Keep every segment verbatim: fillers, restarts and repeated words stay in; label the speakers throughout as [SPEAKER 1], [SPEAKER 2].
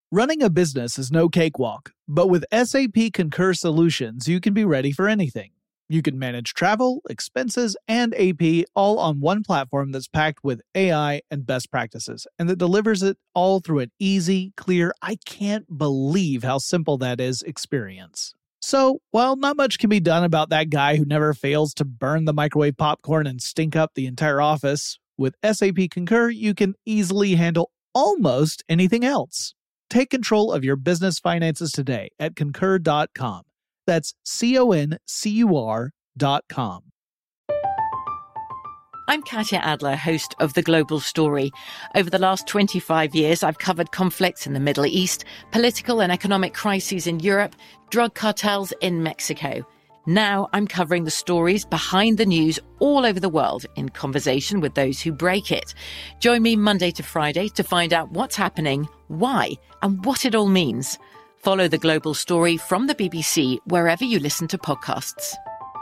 [SPEAKER 1] Running a business is no cakewalk, but with S A P Concur Solutions, you can be ready for anything. You can manage travel, expenses, and A P all on one platform that's packed with A I and best practices, and that delivers it all through an easy, clear, I can't believe how simple that is experience. So, while not much can be done about that guy who never fails to burn the microwave popcorn and stink up the entire office, with S A P Concur, you can easily handle almost anything else. Take control of your business finances today at concur dot com. That's C O N C U R dot com.
[SPEAKER 2] I'm Katya Adler, host of The Global Story. Over the last twenty-five years, I've covered conflicts in the Middle East, political and economic crises in Europe, drug cartels in Mexico. Now I'm covering the stories behind the news all over the world in conversation with those who break it. Join me Monday to Friday to find out what's happening, why, and what it all means. Follow The Global Story from the B B C wherever you listen to podcasts.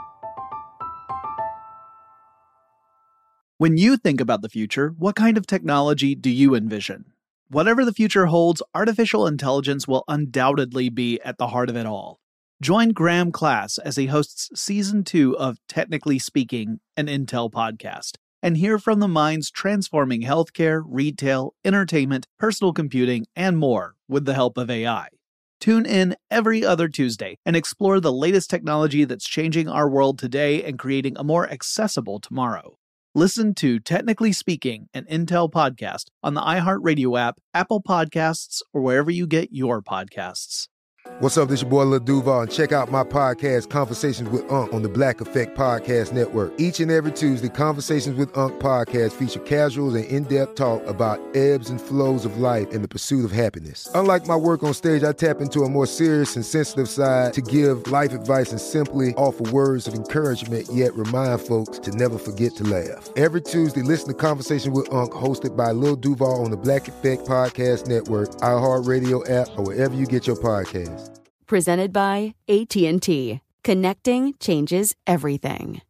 [SPEAKER 1] When you think about the future, what kind of technology do you envision? Whatever the future holds, artificial intelligence will undoubtedly be at the heart of it all. Join Graham Class as he hosts Season two of Technically Speaking, an Intel podcast, and hear from the minds transforming healthcare, retail, entertainment, personal computing, and more with the help of A I. Tune in every other Tuesday and explore the latest technology that's changing our world today and creating a more accessible tomorrow. Listen to Technically Speaking, an Intel podcast on the iHeartRadio app, Apple Podcasts, or wherever you get your podcasts.
[SPEAKER 3] What's up, this your boy Lil Duval, and check out my podcast, Conversations with Unc, on the Black Effect Podcast Network. Each and every Tuesday, Conversations with Unc podcast feature casual and in-depth talk about ebbs and flows of life and the pursuit of happiness. Unlike my work on stage, I tap into a more serious and sensitive side to give life advice and simply offer words of encouragement, yet remind folks to never forget to laugh. Every Tuesday, listen to Conversation with Unc, hosted by Lil Duval on the Black Effect Podcast Network, iHeartRadio app, or wherever you get your podcasts.
[SPEAKER 4] Presented by A T and T. Connecting changes everything.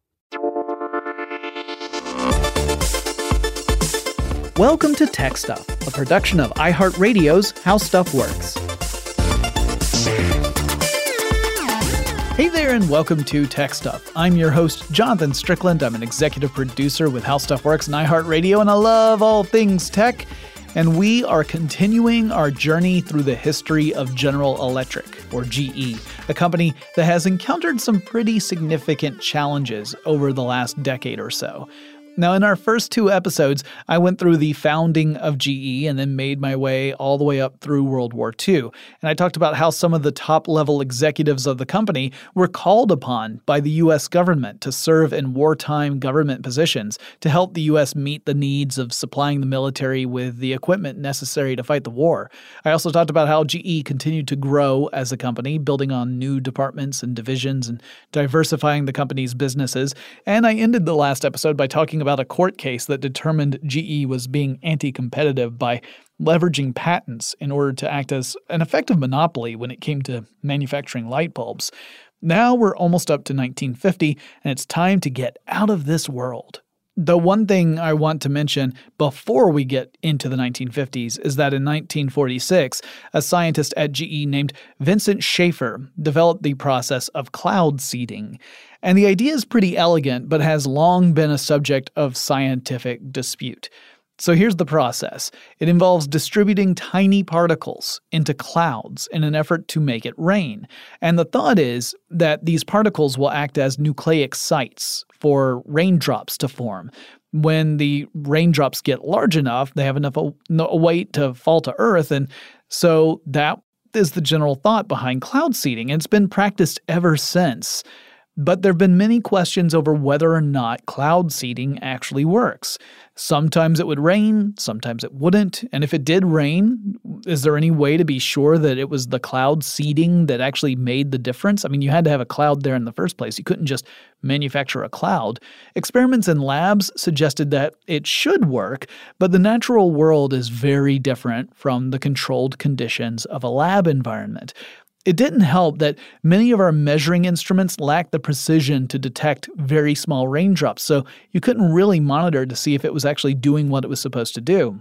[SPEAKER 1] Welcome to Tech Stuff, a production of iHeartRadio's How Stuff Works. Hey there, and welcome to Tech Stuff. I'm your host, Jonathan Strickland. I'm an executive producer with How Stuff Works and iHeartRadio, and I love all things tech. And we are continuing our journey through the history of General Electric, or G E, a company that has encountered some pretty significant challenges over the last decade or so. Now, in our first two episodes, I went through the founding of G E and then made my way all the way up through World War Two. And I talked about how some of the top-level executives of the company were called upon by the U S government to serve in wartime government positions to help the U S meet the needs of supplying the military with the equipment necessary to fight the war. I also talked about how G E continued to grow as a company, building on new departments and divisions and diversifying the company's businesses. And I ended the last episode by talking about about a court case that determined G E was being anti-competitive by leveraging patents in order to act as an effective monopoly when it came to manufacturing light bulbs. Now we're almost up to nineteen fifty, and it's time to get out of this world. The one thing I want to mention before we get into the nineteen fifties is that in nineteen forty-six, a scientist at G E named Vincent Schaefer developed the process of cloud seeding. And the idea is pretty elegant, but has long been a subject of scientific dispute. So here's the process. It involves distributing tiny particles into clouds in an effort to make it rain. And the thought is that these particles will act as nucleic sites for raindrops to form. When the raindrops get large enough, they have enough weight to fall to Earth, and so that is the general thought behind cloud seeding. It's been practiced ever since. But there have been many questions over whether or not cloud seeding actually works. Sometimes it would rain, sometimes it wouldn't. And if it did rain, is there any way to be sure that it was the cloud seeding that actually made the difference? I mean, you had to have a cloud there in the first place. You couldn't just manufacture a cloud. Experiments in labs suggested that it should work, but the natural world is very different from the controlled conditions of a lab environment. It didn't help that many of our measuring instruments lacked the precision to detect very small raindrops, so you couldn't really monitor to see if it was actually doing what it was supposed to do.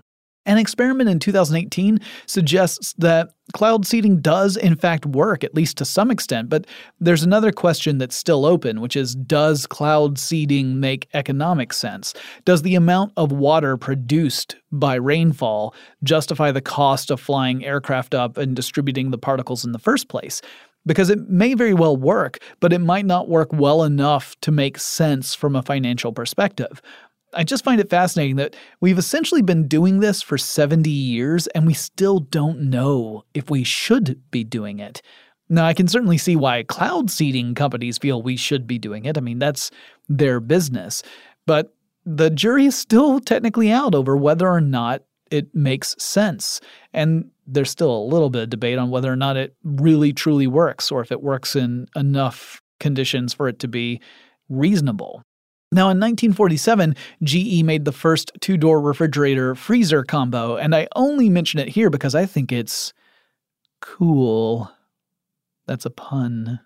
[SPEAKER 1] An experiment in two thousand eighteen suggests that cloud seeding does in fact work, at least to some extent, but there's another question that's still open, which is, does cloud seeding make economic sense? Does the amount of water produced by rainfall justify the cost of flying aircraft up and distributing the particles in the first place? Because it may very well work, but it might not work well enough to make sense from a financial perspective. I just find it fascinating that we've essentially been doing this for seventy years and we still don't know if we should be doing it. Now, I can certainly see why cloud seeding companies feel we should be doing it. I mean, that's their business. But the jury is still technically out over whether or not it makes sense. And there's still a little bit of debate on whether or not it really truly works or if it works in enough conditions for it to be reasonable. Now, in nineteen forty-seven, G E made the first two-door refrigerator-freezer combo, and I only mention it here because I think it's cool. That's a pun.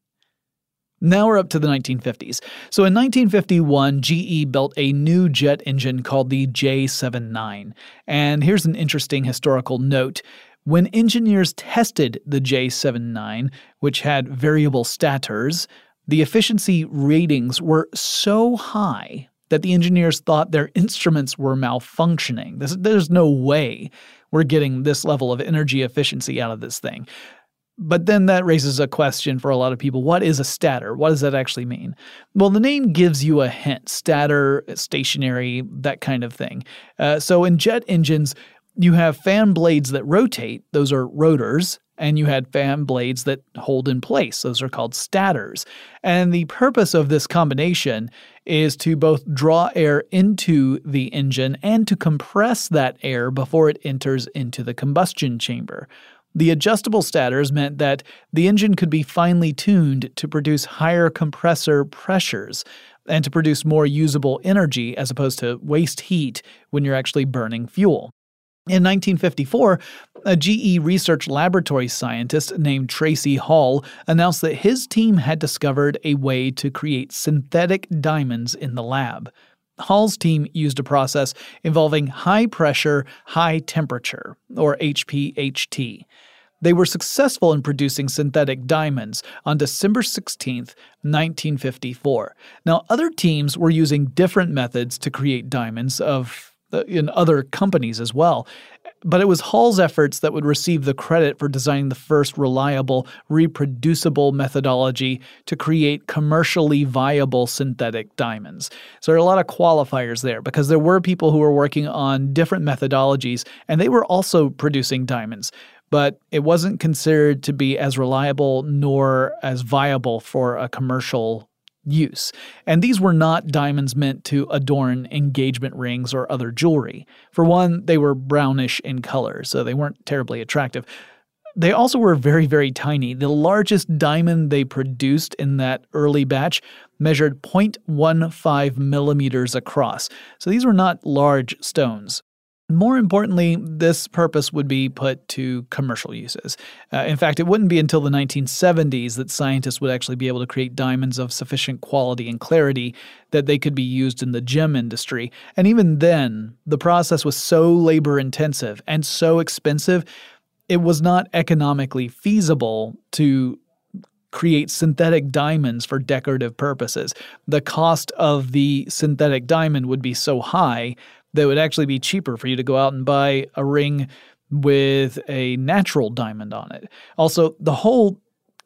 [SPEAKER 1] Now we're up to the nineteen fifties. So in nineteen fifty-one, G E built a new jet engine called the J seventy-nine. And here's an interesting historical note. When engineers tested the J seventy-nine, which had variable stators, the efficiency ratings were so high that the engineers thought their instruments were malfunctioning. There's, there's no way we're getting this level of energy efficiency out of this thing. But then that raises a question for a lot of people. What is a stator? What does that actually mean? Well, the name gives you a hint. Stator, stationary, that kind of thing. Uh, so in jet engines, you have fan blades that rotate. Those are rotors. And you had fan blades that hold in place. Those are called stators. And the purpose of this combination is to both draw air into the engine and to compress that air before it enters into the combustion chamber. The adjustable stators meant that the engine could be finely tuned to produce higher compressor pressures and to produce more usable energy as opposed to waste heat when you're actually burning fuel. In nineteen fifty-four, a G E research laboratory scientist named Tracy Hall announced that his team had discovered a way to create synthetic diamonds in the lab. Hall's team used a process involving high pressure, high temperature, or H P H T. They were successful in producing synthetic diamonds on December sixteenth, nineteen fifty-four. Now, other teams were using different methods to create diamonds of in other companies as well. But it was Hall's efforts that would receive the credit for designing the first reliable, reproducible methodology to create commercially viable synthetic diamonds. So there are a lot of qualifiers there because there were people who were working on different methodologies and they were also producing diamonds. But it wasn't considered to be as reliable nor as viable for a commercial use. And these were not diamonds meant to adorn engagement rings or other jewelry. For one, they were brownish in color, so they weren't terribly attractive. They also were very, very tiny. The largest diamond they produced in that early batch measured zero point one five millimeters across. So these were not large stones. More importantly, this purpose would be put to commercial uses. Uh, in fact, it wouldn't be until the nineteen seventies that scientists would actually be able to create diamonds of sufficient quality and clarity that they could be used in the gem industry. And even then, the process was so labor-intensive and so expensive, it was not economically feasible to create synthetic diamonds for decorative purposes. The cost of the synthetic diamond would be so high that it would actually be cheaper for you to go out and buy a ring with a natural diamond on it. Also, the whole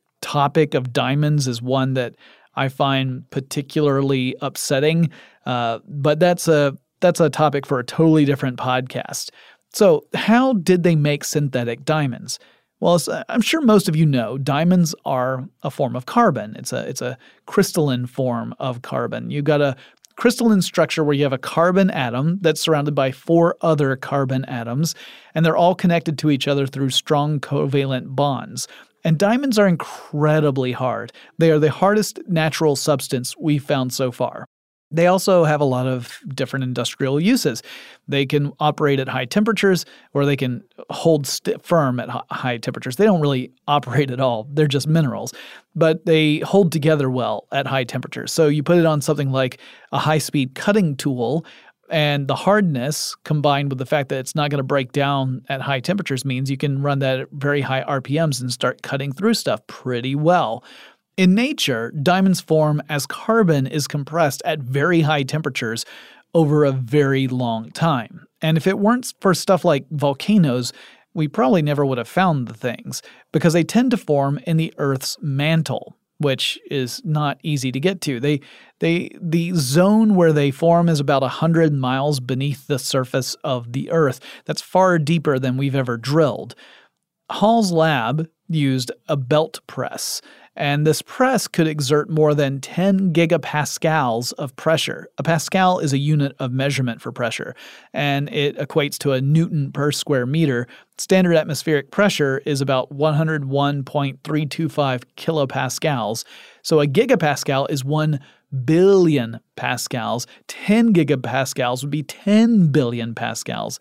[SPEAKER 1] topic of diamonds is one that I find particularly upsetting, uh, but that's a that's a topic for a totally different podcast. So how did they make synthetic diamonds? Well, as I'm sure most of you know, diamonds are a form of carbon. It's a it's a crystalline form of carbon. You've got a crystalline structure where you have a carbon atom that's surrounded by four other carbon atoms, and they're all connected to each other through strong covalent bonds. And diamonds are incredibly hard. They are the hardest natural substance we've found so far. They also have a lot of different industrial uses. They can operate at high temperatures, or they can hold st- firm at h- high temperatures. They don't really operate at all. They're just minerals. But they hold together well at high temperatures. So you put it on something like a high-speed cutting tool, And the hardness, combined with the fact that it's not going to break down at high temperatures, means you can run that at very high R P Ms and start cutting through stuff pretty well. In nature, diamonds form as carbon is compressed at very high temperatures over a very long time. And if it weren't for stuff like volcanoes, we probably never would have found the things, because they tend to form in the Earth's mantle, which is not easy to get to. They, they, the zone where they form is about one hundred miles beneath the surface of the Earth. That's far deeper than we've ever drilled. Hall's lab used a belt press, and this press could exert more than ten gigapascals of pressure. A pascal is a unit of measurement for pressure, and it equates to a newton per square meter. Standard atmospheric pressure is about one hundred one point three two five kilopascals. So a gigapascal is one billion pascals. ten gigapascals would be ten billion pascals.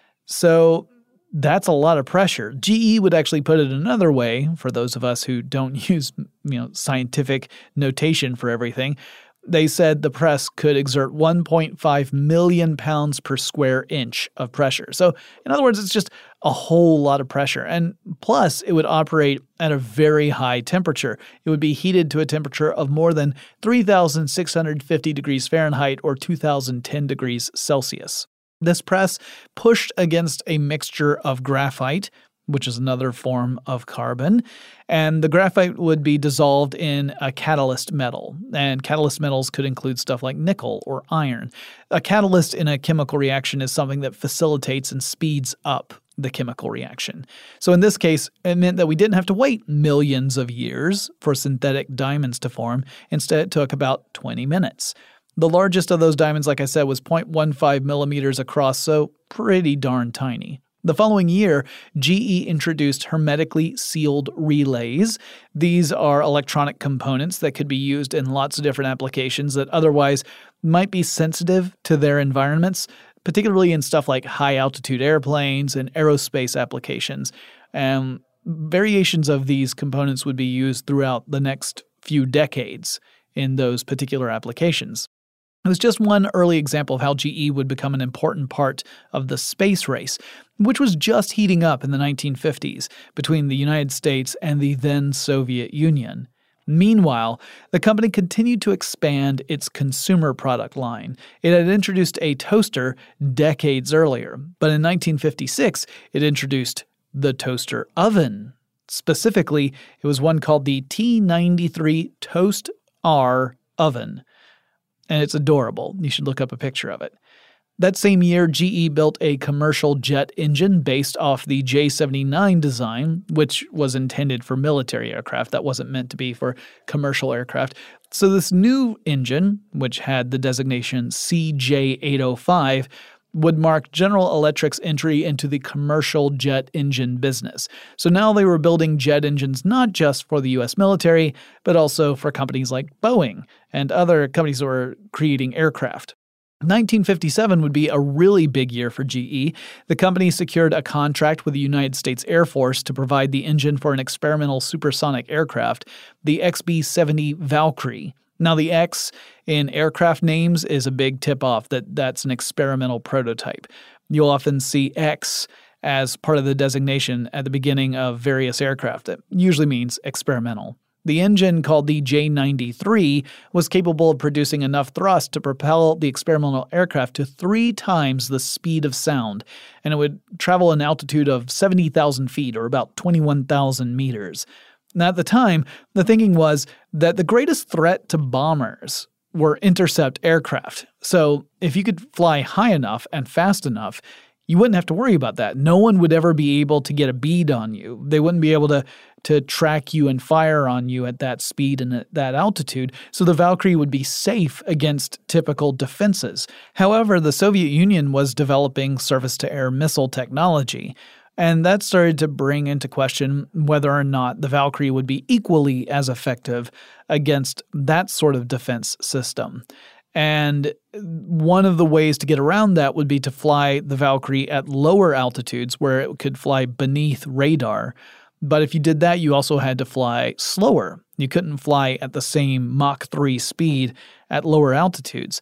[SPEAKER 1] So that's a lot of pressure. G E would actually put it another way, for those of us who don't use, you know, scientific notation for everything. They said the press could exert one point five million pounds per square inch of pressure. So, in other words, it's just a whole lot of pressure. And plus, it would operate at a very high temperature. It would be heated to a temperature of more than three thousand six hundred fifty degrees Fahrenheit or two thousand ten degrees Celsius. This press pushed against a mixture of graphite, which is another form of carbon, and the graphite would be dissolved in a catalyst metal. And catalyst metals could include stuff like nickel or iron. A catalyst in a chemical reaction is something that facilitates and speeds up the chemical reaction. So in this case, it meant that we didn't have to wait millions of years for synthetic diamonds to form. Instead, it took about twenty minutes. The largest of those diamonds, like I said, was zero point one five millimeters across, so pretty darn tiny. The following year, G E introduced hermetically sealed relays. These are electronic components that could be used in lots of different applications that otherwise might be sensitive to their environments, particularly in stuff like high-altitude airplanes and aerospace applications. And variations of these components would be used throughout the next few decades in those particular applications. It was just one early example of how G E would become an important part of the space race, which was just heating up in the nineteen fifties between the United States and the then Soviet Union. Meanwhile, the company continued to expand its consumer product line. It had introduced a toaster decades earlier, but in nineteen fifty-six, it introduced the toaster oven. Specifically, it was one called the T ninety-three Toast R oven. And it's adorable. You should look up a picture of it. That same year, G E built a commercial jet engine based off the J seventy-nine design, which was intended for military aircraft. That wasn't meant to be for commercial aircraft. So this new engine, which had the designation C J eight oh five, would mark General Electric's entry into the commercial jet engine business. So now they were building jet engines not just for the U S military, but also for companies like Boeing and other companies that were creating aircraft. nineteen fifty-seven would be a really big year for G E. The company secured a contract with the United States Air Force to provide the engine for an experimental supersonic aircraft, the X B seventy Valkyrie. Now, the X in aircraft names is a big tip-off that that's an experimental prototype. You'll often see X as part of the designation at the beginning of various aircraft. That usually means experimental. The engine, called the J ninety-three, was capable of producing enough thrust to propel the experimental aircraft to three times the speed of sound, and it would travel an altitude of seventy thousand feet, or about twenty-one thousand meters. Now, at the time, the thinking was that the greatest threat to bombers were intercept aircraft. So if you could fly high enough and fast enough, you wouldn't have to worry about that. No one would ever be able to get a bead on you. They wouldn't be able to, to track you and fire on you at that speed and at that altitude, so the Valkyrie would be safe against typical defenses. However, the Soviet Union was developing surface-to-air missile technology, and that started to bring into question whether or not the Valkyrie would be equally as effective against that sort of defense system. And one of the ways to get around that would be to fly the Valkyrie at lower altitudes where it could fly beneath radar. But if you did that, you also had to fly slower. You couldn't fly at the same Mach three speed at lower altitudes.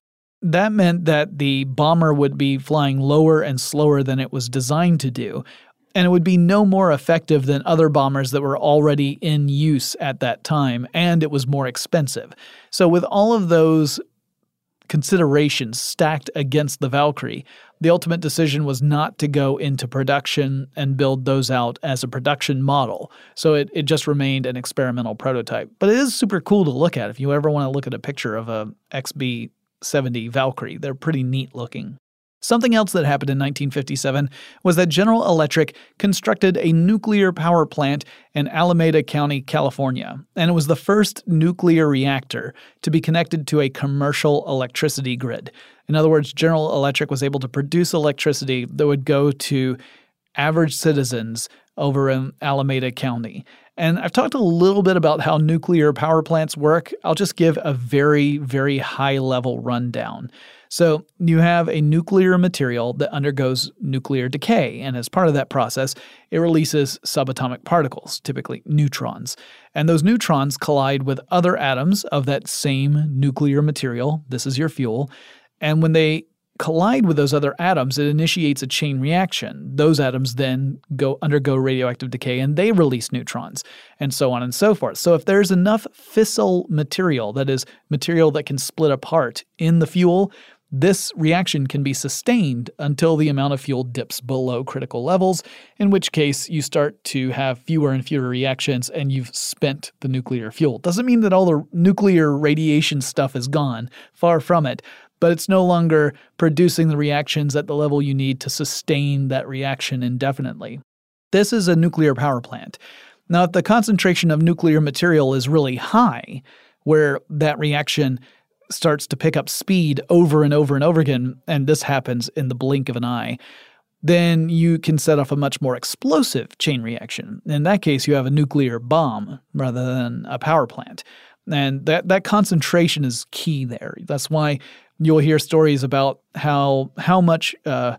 [SPEAKER 1] that meant that the bomber would be flying lower and slower than it was designed to do, and it would be no more effective than other bombers that were already in use at that time, and it was more expensive. So with all of those considerations stacked against the Valkyrie, the ultimate decision was not to go into production and build those out as a production model. So it, it just remained an experimental prototype. But it is super cool to look at if you ever want to look at a picture of a X B seventy Valkyrie. They're pretty neat looking. Something else that happened in nineteen fifty-seven was that General Electric constructed a nuclear power plant in Alameda County, California, and it was the first nuclear reactor to be connected to a commercial electricity grid. In other words, General Electric was able to produce electricity that would go to average citizens over in Alameda County. And I've talked a little bit about how nuclear power plants work. I'll just give a very, very high-level rundown. So you have a nuclear material that undergoes nuclear decay, and as part of that process, it releases subatomic particles, typically neutrons. And those neutrons collide with other atoms of that same nuclear material. This is your fuel. And when they collide with those other atoms, it initiates a chain reaction. Those atoms then go undergo radioactive decay and they release neutrons, and so on and so forth. So if there's enough fissile material, that is, material that can split apart in the fuel, this reaction can be sustained until the amount of fuel dips below critical levels, in which case you start to have fewer and fewer reactions and you've spent the nuclear fuel. Doesn't mean that all the nuclear radiation stuff is gone, far from it, but it's no longer producing the reactions at the level you need to sustain that reaction indefinitely. This is a nuclear power plant. Now, if the concentration of nuclear material is really high, where that reaction starts to pick up speed over and over and over again, and this happens in the blink of an eye, then you can set off a much more explosive chain reaction. In that case, you have a nuclear bomb rather than a power plant. And that, that concentration is key there. That's why you'll hear stories about how how much uh,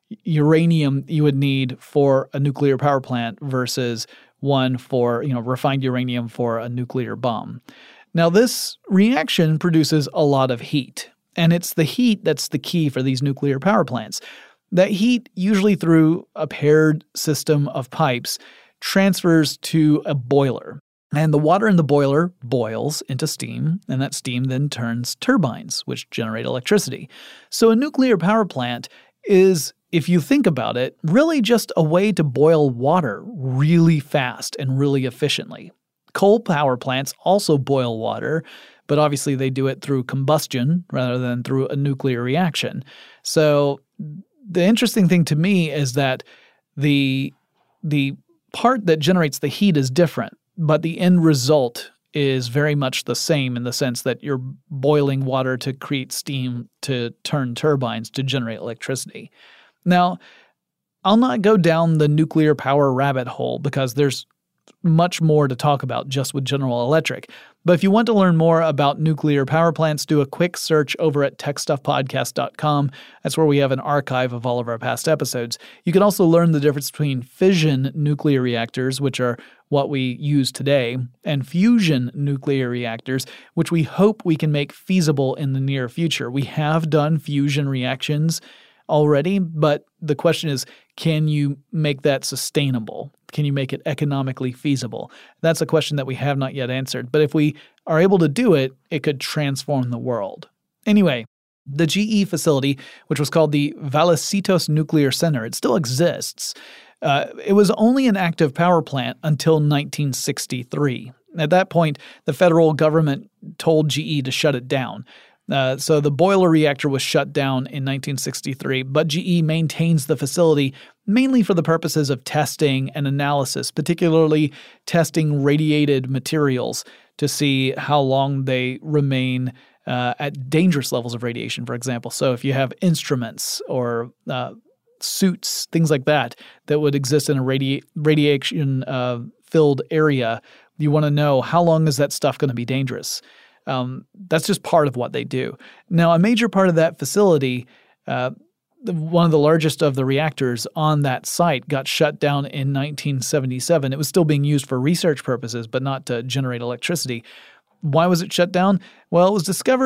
[SPEAKER 1] uranium you would need for a nuclear power plant versus one for, you know, refined uranium for a nuclear bomb. Now, this reaction produces a lot of heat, and it's the heat that's the key for these nuclear power plants. That heat, usually through a paired system of pipes, transfers to a boiler. And the water in the boiler boils into steam, and that steam then turns turbines, which generate electricity. So a nuclear power plant is, if you think about it, really just a way to boil water really fast and really efficiently. Coal power plants also boil water, but obviously they do it through combustion rather than through a nuclear reaction. So the interesting thing to me is that the, the part that generates the heat is different, but the end result is very much the same in the sense that you're boiling water to create steam to turn turbines to generate electricity. Now, I'll not go down the nuclear power rabbit hole because there's much more to talk about just with General Electric. But if you want to learn more about nuclear power plants, do a quick search over at tech stuff podcast dot com. That's where we have an archive of all of our past episodes. You can also learn the difference between fission nuclear reactors, which are what we use today, and fusion nuclear reactors, which we hope we can make feasible in the near future. We have done fusion reactions already, but the question is, can you make that sustainable? Can you make it economically feasible? That's a question that we have not yet answered. But if we are able to do it, it could transform the world. Anyway, the G E facility, which was called the Vallecito Nuclear Center, it still exists. Uh, it was only an active power plant until nineteen sixty-three. At that point, the federal government told G E to shut it down. Uh, so the boiler reactor was shut down in nineteen sixty-three, but G E maintains the facility mainly for the purposes of testing and analysis, particularly testing radiated materials to see how long they remain uh, at dangerous levels of radiation, for example. So if you have instruments or uh, suits, things like that, that would exist in a radi- radiation-filled uh, area, you want to know how long is that stuff going to be dangerous. Um, that's just part of what they do. Now, a major part of that facility, uh, one of the largest of the reactors on that site, got shut down in nineteen seventy-seven. It was still being used for research purposes, but not to generate electricity. Why was it shut down? Well, it was discovered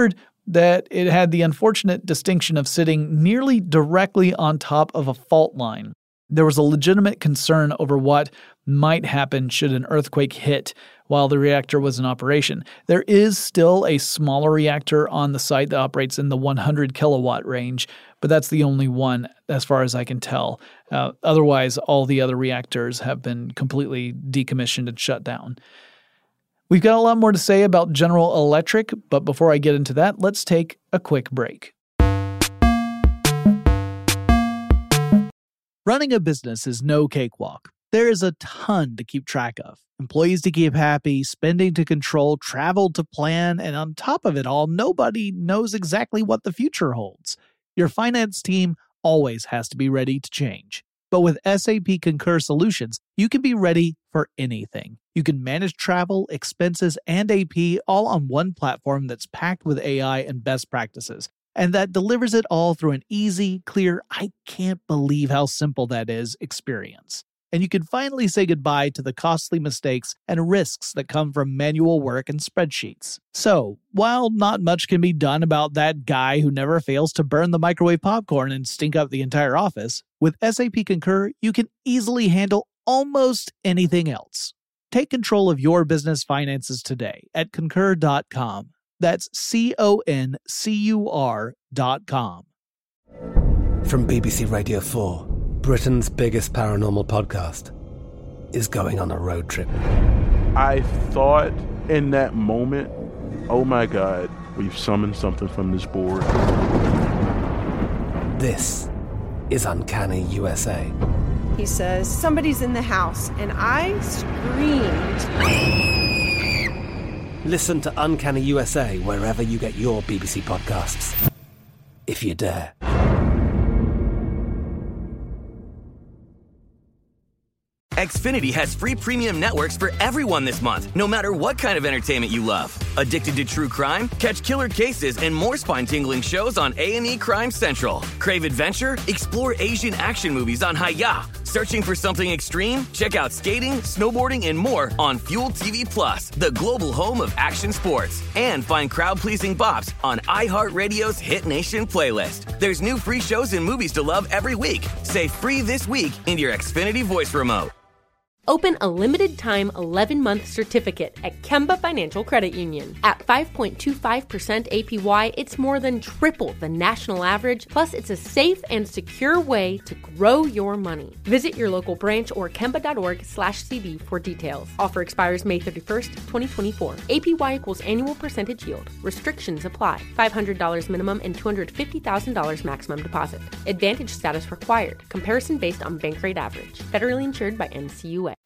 [SPEAKER 1] that it had the unfortunate distinction of sitting nearly directly on top of a fault line. There was a legitimate concern over what might happen should an earthquake hit while the reactor was in operation. There is still a smaller reactor on the site that operates in the one hundred kilowatt range, but that's the only one as far as I can tell. Uh, otherwise, all the other reactors have been completely decommissioned and shut down. We've got a lot more to say about General Electric, but before I get into that, let's take a quick break. Running a business is no cakewalk. There is a ton to keep track of. Employees to keep happy, spending to control, travel to plan, and on top of it all, nobody knows exactly what the future holds. Your finance team always has to be ready to change. But with S A P Concur Solutions, you can be ready for anything. You can manage travel, expenses, and A P all on one platform that's packed with A I and best practices, and that delivers it all through an easy, clear, I can't believe how simple that is experience. And you can finally say goodbye to the costly mistakes and risks that come from manual work and spreadsheets. So, while not much can be done about that guy who never fails to burn the microwave popcorn and stink up the entire office, with S A P Concur, you can easily handle almost anything else. Take control of your business finances today at concur dot com. That's C O N C U R dot com.
[SPEAKER 5] From B B C Radio four, Britain's biggest paranormal podcast is going on a road trip.
[SPEAKER 6] I thought in that moment, oh my God, we've summoned something from this board.
[SPEAKER 5] This is Uncanny U S A.
[SPEAKER 7] He says, somebody's in the house, and I screamed.
[SPEAKER 5] Listen to Uncanny U S A wherever you get your B B C podcasts, if you dare.
[SPEAKER 8] Xfinity has free premium networks for everyone this month, no matter what kind of entertainment you love. Addicted to true crime? Catch killer cases and more spine-tingling shows on A and E Crime Central. Crave adventure? Explore Asian action movies on Hi-Ya. Searching for something extreme? Check out skating, snowboarding, and more on Fuel T V Plus, the global home of action sports. And find crowd-pleasing bops on iHeartRadio's Hit Nation playlist. There's new free shows and movies to love every week. Say free this week in your Xfinity voice remote.
[SPEAKER 9] Open a limited-time eleven-month certificate at Kemba Financial Credit Union. At five point two five percent A P Y, it's more than triple the national average, plus it's a safe and secure way to grow your money. Visit your local branch or kemba.org slash CD for details. Offer expires May thirty-first, twenty twenty-four. A P Y equals annual percentage yield. Restrictions apply. five hundred dollars minimum and two hundred fifty thousand dollars maximum deposit. Advantage status required. Comparison based on bank rate average. Federally insured by N C U A.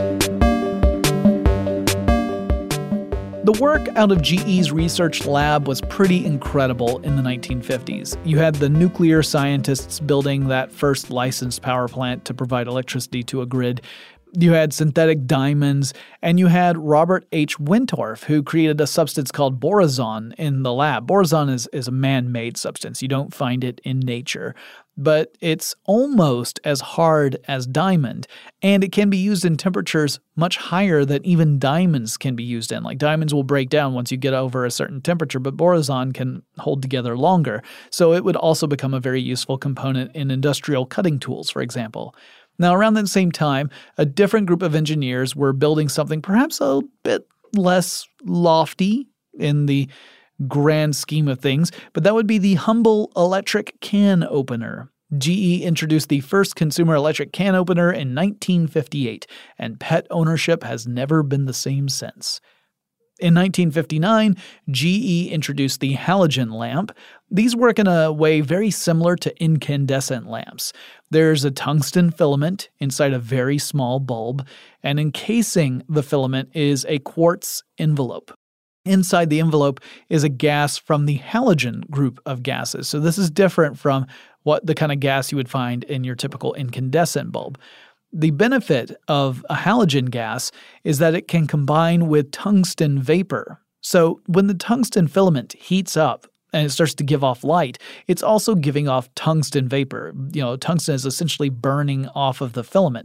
[SPEAKER 1] The work out of G E's research lab was pretty incredible in the nineteen fifties. You had the nuclear scientists building that first licensed power plant to provide electricity to a grid. You had synthetic diamonds, and you had Robert H. Wintorf, who created a substance called borazon in the lab. Borazon is, is a man-made substance. You don't find it in nature. But it's almost as hard as diamond, and it can be used in temperatures much higher than even diamonds can be used in. Like diamonds will break down once you get over a certain temperature, but borazon can hold together longer. So it would also become a very useful component in industrial cutting tools, for example. Now, around that same time, a different group of engineers were building something perhaps a bit less lofty in the grand scheme of things, but that would be the humble electric can opener. G E introduced the first consumer electric can opener in nineteen fifty-eight, and pet ownership has never been the same since. In nineteen fifty-nine, G E introduced the halogen lamp. These work in a way very similar to incandescent lamps. There's a tungsten filament inside a very small bulb, and encasing the filament is a quartz envelope. Inside the envelope is a gas from the halogen group of gases. So this is different from what the kind of gas you would find in your typical incandescent bulb. The benefit of a halogen gas is that it can combine with tungsten vapor. So when the tungsten filament heats up and it starts to give off light, it's also giving off tungsten vapor. You know, tungsten is essentially burning off of the filament.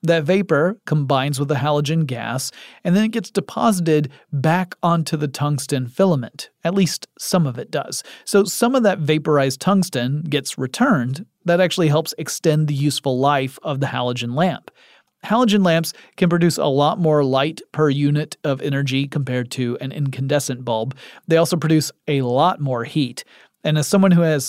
[SPEAKER 1] That vapor combines with the halogen gas, and then it gets deposited back onto the tungsten filament. At least some of it does. So some of that vaporized tungsten gets returned. That actually helps extend the useful life of the halogen lamp. Halogen lamps can produce a lot more light per unit of energy compared to an incandescent bulb. They also produce a lot more heat. And as someone who has,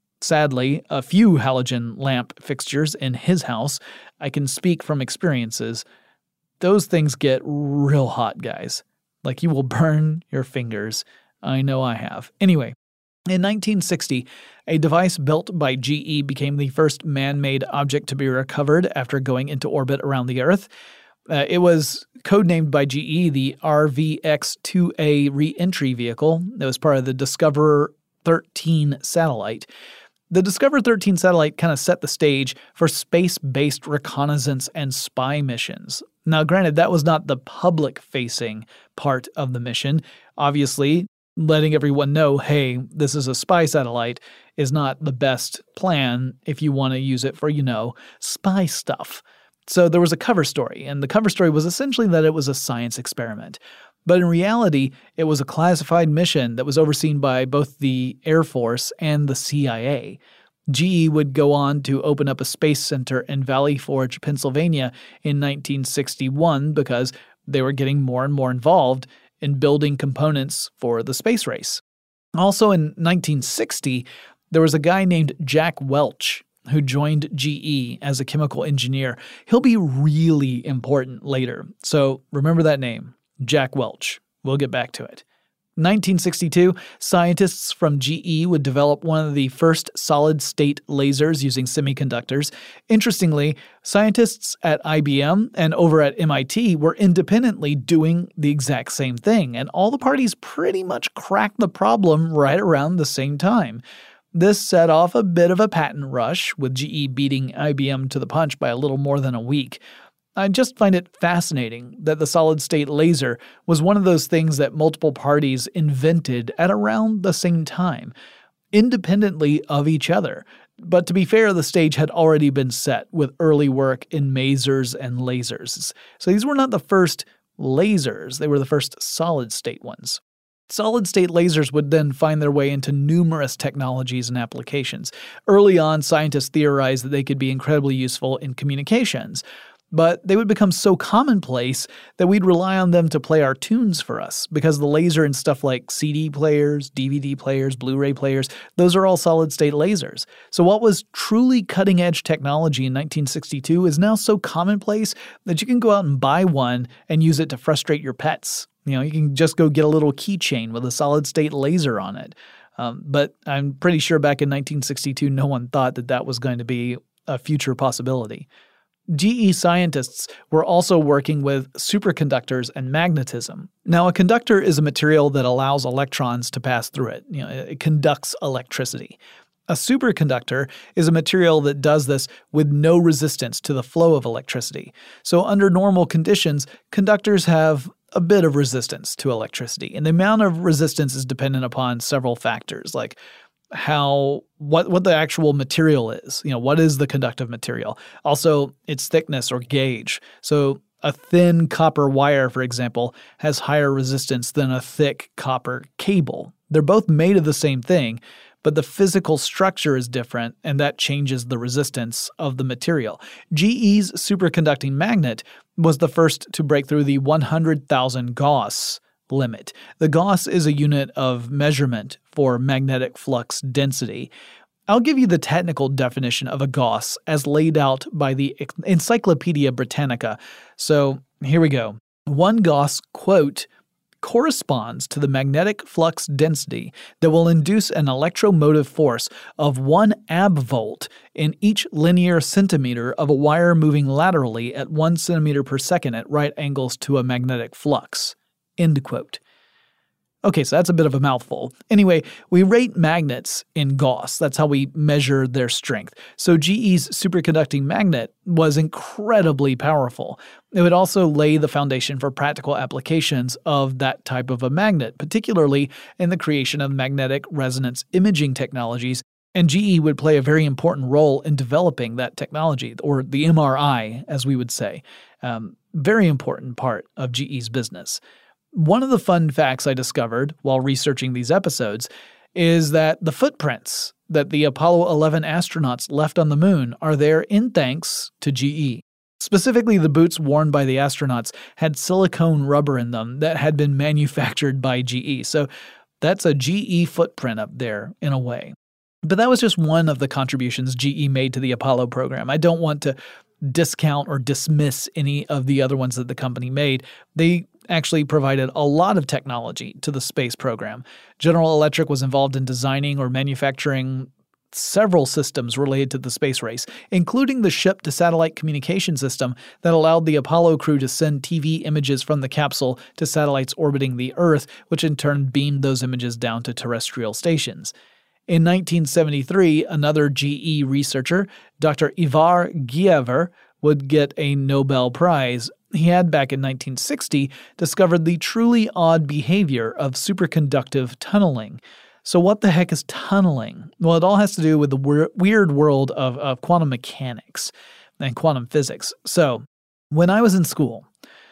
[SPEAKER 1] sadly, a few halogen lamp fixtures in his house, I can speak from experiences. Those things get real hot, guys. Like, you will burn your fingers. I know I have. Anyway, in nineteen sixty, a device built by G E became the first man-made object to be recovered after going into orbit around the Earth. Uh, it was codenamed by G E the R V X two A re-entry vehicle. It was part of the Discoverer thirteen satellite. The Discoverer thirteen satellite kind of set the stage for space-based reconnaissance and spy missions. Now, granted, that was not the public-facing part of the mission. Obviously, letting everyone know, hey, this is a spy satellite is not the best plan if you want to use it for, you know, spy stuff. So there was a cover story, and the cover story was essentially that it was a science experiment. But in reality, it was a classified mission that was overseen by both the Air Force and the C I A. G E would go on to open up a space center in Valley Forge, Pennsylvania in nineteen sixty-one because they were getting more and more involved in building components for the space race. Also in nineteen sixty, there was a guy named Jack Welch who joined G E as a chemical engineer. He'll be really important later, so remember that name. Jack Welch. We'll get back to it. nineteen sixty-two, scientists from G E would develop one of the first solid-state lasers using semiconductors. Interestingly, scientists at I B M and over at M I T were independently doing the exact same thing, and all the parties pretty much cracked the problem right around the same time. This set off a bit of a patent rush, with G E beating I B M to the punch by a little more than a week. I just find it fascinating that the solid-state laser was one of those things that multiple parties invented at around the same time, independently of each other. But to be fair, the stage had already been set with early work in masers and lasers. So these were not the first lasers, they were the first solid-state ones. Solid-state lasers would then find their way into numerous technologies and applications. Early on, scientists theorized that they could be incredibly useful in communications. But they would become so commonplace that we'd rely on them to play our tunes for us, because the laser in stuff like C D players, D V D players, Blu-ray players, those are all solid-state lasers. So what was truly cutting-edge technology in nineteen sixty-two is now so commonplace that you can go out and buy one and use it to frustrate your pets. You know, you can just go get a little keychain with a solid-state laser on it. Um, but I'm pretty sure back in nineteen sixty-two, no one thought that that was going to be a future possibility. G E scientists were also working with superconductors and magnetism. Now, a conductor is a material that allows electrons to pass through it. You know, it conducts electricity. A superconductor is a material that does this with no resistance to the flow of electricity. So under normal conditions, conductors have a bit of resistance to electricity, and the amount of resistance is dependent upon several factors, like how what what the actual material is. You know, what is the conductive material? Also, its thickness or gauge. So a thin copper wire, for example, has higher resistance than a thick copper cable. They're both made of the same thing, but the physical structure is different, and that changes the resistance of the material. G E's superconducting magnet was the first to break through the one hundred thousand Gauss limit. The Gauss is a unit of measurement for magnetic flux density. I'll give you the technical definition of a Gauss as laid out by the Encyclopedia Britannica. So here we go. One Gauss, quote, corresponds to the magnetic flux density that will induce an electromotive force of one abvolt in each linear centimeter of a wire moving laterally at one centimeter per second at right angles to a magnetic flux. End quote. Okay, so that's a bit of a mouthful. Anyway, we rate magnets in Gauss. That's how we measure their strength. So G E's superconducting magnet was incredibly powerful. It would also lay the foundation for practical applications of that type of a magnet, particularly in the creation of magnetic resonance imaging technologies And G E would play a very important role in developing that technology, or the M R I, as we would say. Um, very important part of G E's business. One of the fun facts I discovered while researching these episodes is that the footprints that the Apollo eleven astronauts left on the moon are there in thanks to G E. Specifically, the boots worn by the astronauts had silicone rubber in them that had been manufactured by G E. So that's a G E footprint up there in a way. But that was just one of the contributions G E made to the Apollo program. I don't want to discount or dismiss any of the other ones that the company made. They actually provided a lot of technology to the space program. General Electric was involved in designing or manufacturing several systems related to the space race, including the ship-to-satellite communication system that allowed the Apollo crew to send T V images from the capsule to satellites orbiting the Earth, which in turn beamed those images down to terrestrial stations. In nineteen seventy-three, another G E researcher, Doctor Ivar Giaever, would get a Nobel Prize. He had, back in nineteen sixty, discovered the truly odd behavior of superconductive tunneling. So what the heck is tunneling? Well, it all has to do with the weir- weird world of, of quantum mechanics and quantum physics. So when I was in school,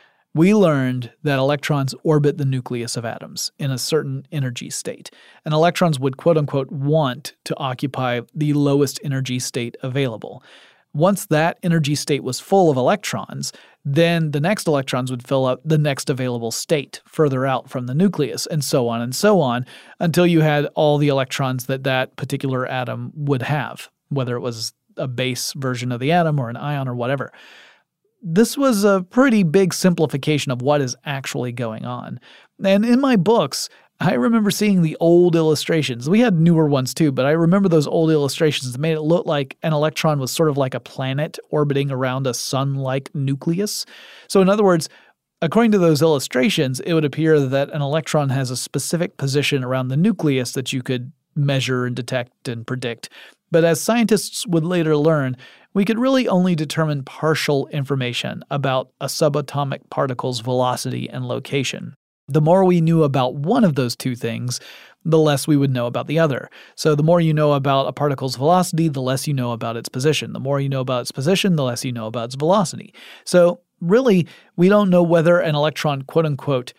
[SPEAKER 1] we learned that electrons orbit the nucleus of atoms in a certain energy state, and electrons would quote-unquote want to occupy the lowest energy state available. Once that energy state was full of electrons, then the next electrons would fill up the next available state further out from the nucleus, and so on and so on, until you had all the electrons that that particular atom would have, whether it was a base version of the atom or an ion or whatever. This was a pretty big simplification of what is actually going on. And in my books, I remember seeing the old illustrations. We had newer ones too, but I remember those old illustrations that made it look like an electron was sort of like a planet orbiting around a sun-like nucleus. So in other words, according to those illustrations, it would appear that an electron has a specific position around the nucleus that you could measure and detect and predict. But as scientists would later learn, we could really only determine partial information about a subatomic particle's velocity and location. The more we knew about one of those two things, the less we would know about the other. So the more you know about a particle's velocity, the less you know about its position. The more you know about its position, the less you know about its velocity. So really, we don't know whether an electron, quote-unquote,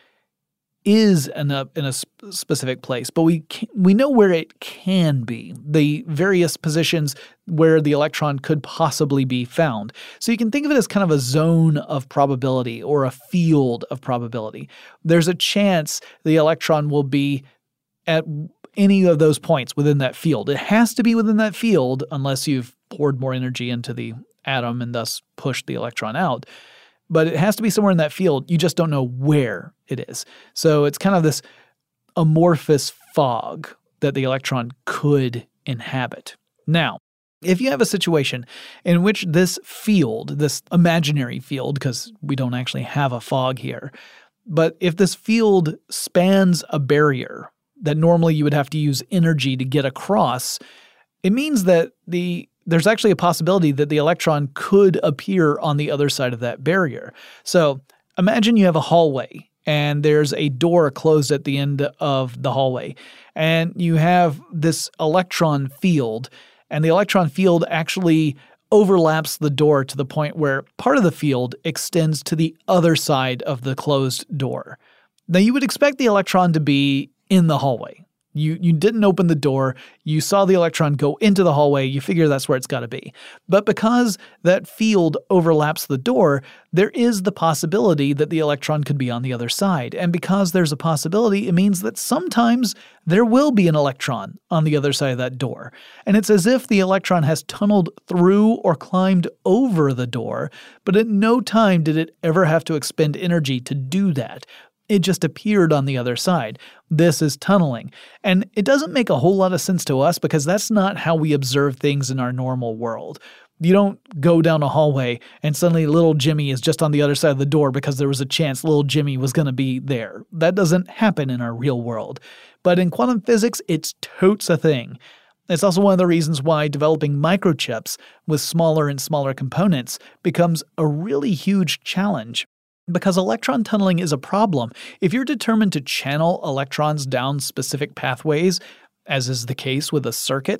[SPEAKER 1] is in a, in a specific place, but we can, we know where it can be, the various positions where the electron could possibly be found. So you can think of it as kind of a zone of probability or a field of probability. There's a chance the electron will be at any of those points within that field. It has to be within that field unless you've poured more energy into the atom and thus pushed the electron out. But it has to be somewhere in that field. You just don't know where it is. So it's kind of this amorphous fog that the electron could inhabit. Now, if you have a situation in which this field, this imaginary field, because we don't actually have a fog here, but if this field spans a barrier that normally you would have to use energy to get across, it means that the there's actually a possibility that the electron could appear on the other side of that barrier. So imagine you have a hallway and there's a door closed at the end of the hallway, and you have this electron field, and the electron field actually overlaps the door to the point where part of the field extends to the other side of the closed door. Now you would expect the electron to be in the hallway. You you didn't open the door, you saw the electron go into the hallway, you figure that's where it's got to be. But because that field overlaps the door, there is the possibility that the electron could be on the other side. And because there's a possibility, it means that sometimes there will be an electron on the other side of that door. And it's as if the electron has tunneled through or climbed over the door, but at no time did it ever have to expend energy to do that. It just appeared on the other side. This is tunneling. And it doesn't make a whole lot of sense to us because that's not how we observe things in our normal world. You don't go down a hallway and suddenly little Jimmy is just on the other side of the door because there was a chance little Jimmy was going to be there. That doesn't happen in our real world. But in quantum physics, it's totes a thing. It's also one of the reasons why developing microchips with smaller and smaller components becomes a really huge challenge. Because electron tunneling is a problem. If you're determined to channel electrons down specific pathways, as is the case with a circuit,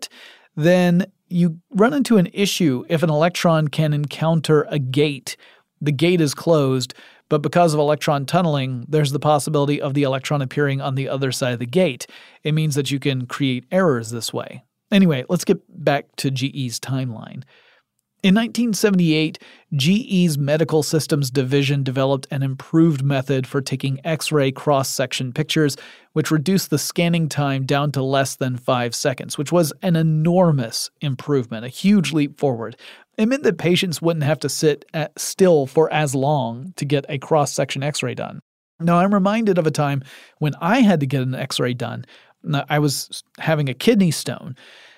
[SPEAKER 1] then you run into an issue if an electron can encounter a gate. The gate is closed, but because of electron tunneling, there's the possibility of the electron appearing on the other side of the gate. It means that you can create errors this way. Anyway, let's get back to G E's timeline. In nineteen seventy-eight, G E's Medical Systems Division developed an improved method for taking X-ray cross-section pictures, which reduced the scanning time down to less than five seconds, which was an enormous improvement, a huge leap forward. It meant that patients wouldn't have to sit at still for as long to get a cross-section X-ray done. Now, I'm reminded of a time when I had to get an X-ray done. I was having a kidney stone.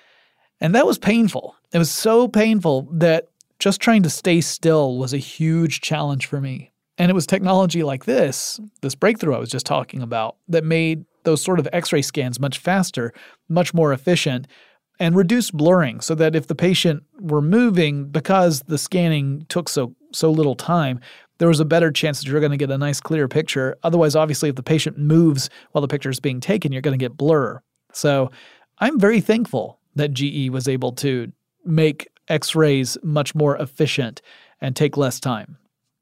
[SPEAKER 1] And that was painful. It was so painful that just trying to stay still was a huge challenge for me. And it was technology like this, this breakthrough I was just talking about, that made those sort of X-ray scans much faster, much more efficient, and reduced blurring so that if the patient were moving, because the scanning took so so little time, there was a better chance that you're going to get a nice clear picture. Otherwise, obviously, if the patient moves while the picture is being taken, you're going to get blur. So I'm very thankful that G E was able to make X-rays much more efficient and take less time.